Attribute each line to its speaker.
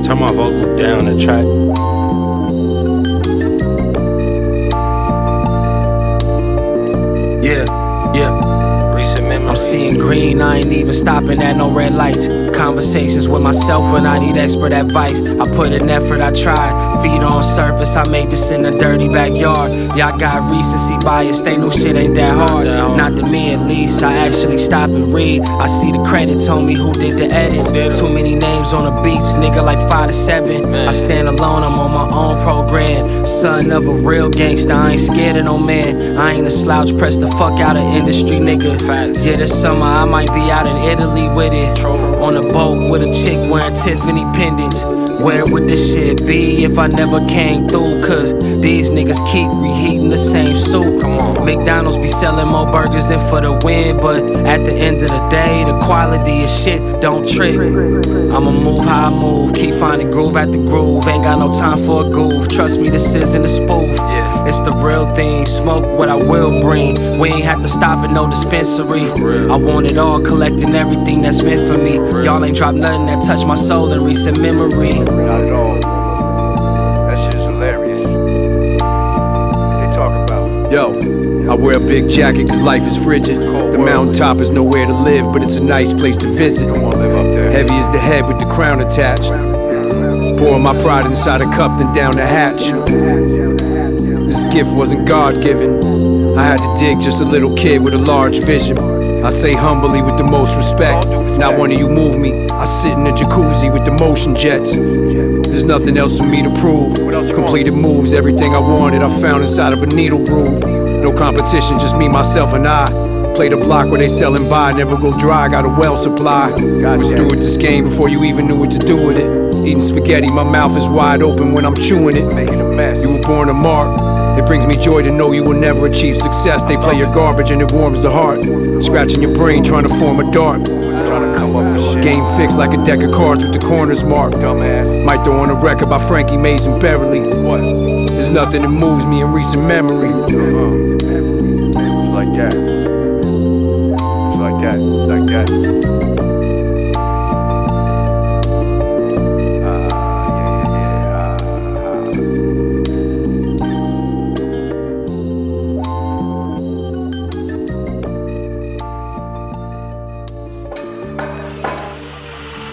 Speaker 1: turn my vocal down the track. Yeah. Recent memory. I'm seeing green, I ain't even stopping at no red lights. Conversations with myself when I need expert advice. I put in effort, I tried. Feet on surface, I made this in a dirty backyard. Y'all got recency bias, they know shit ain't that hard. Not to me at least, I actually stop and read. I see the credits on me, who did the edits. Too many names on the beats, nigga like 5 to 7. I stand alone, I'm on my own program. Son of a real gangster, I ain't scared of no man. I ain't a slouch, press the fuck out of industry, nigga. Yeah, this summer I might be out in Italy with it. On a boat with a chick wearing Tiffany pendants. Where would this shit be if I never came through? Cause these niggas keep reheating the same soup. McDonald's be selling more burgers than for the win, but at the end of the day, the quality of shit don't trip. I'ma move how I move, keep finding groove at the groove. Ain't got no time for a goof, trust me, this isn't a spoof. It's the real thing, smoke what I will bring. We ain't have to stop at no dispensary. I want it all, collecting everything that's meant for me. Y'all ain't dropped nothing that touched my soul in recent memory.
Speaker 2: Not at all. That shit's hilarious. They talk about.
Speaker 3: Yo, I wear a big jacket cause life is frigid. The mountaintop is nowhere to live, but it's a nice place to visit. Heavy is the head with the crown attached. Pouring my pride inside a cup, then down the hatch. This gift wasn't God-given. I had to dig just a little kid with a large vision. I say humbly with the most respect. Not one of you move me. I sit in a jacuzzi with the motion jets. There's nothing else for me to prove. Completed moves, everything I wanted I found inside of a needle groove. No competition, just me, myself, and I. Play the block where they sellin' by, never go dry, got a well supply. Was through with this game before you even knew what to do with it. Eating spaghetti, my mouth is wide open when I'm chewing it. You were born to mark. It brings me joy to know you will never achieve success. They play your garbage and it warms the heart. Scratching your brain trying to form a dart. Game fixed like a deck of cards with the corners marked. Might throw on a record by Frankie Mays and Beverly. There's nothing that moves me in recent memory.
Speaker 2: Like that. Like that. Like that.